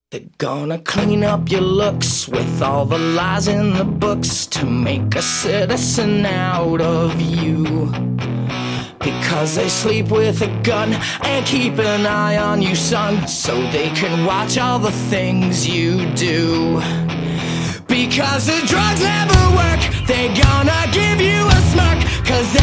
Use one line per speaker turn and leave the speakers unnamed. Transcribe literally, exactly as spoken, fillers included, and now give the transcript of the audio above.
They're gonna clean up your looks with all the lies in the books to make a citizen out of you. Because they sleep with a gun and keep an eye on you, son, so they can watch all the things you do. Because the drugs never work, they're gonna give you a smirk, cause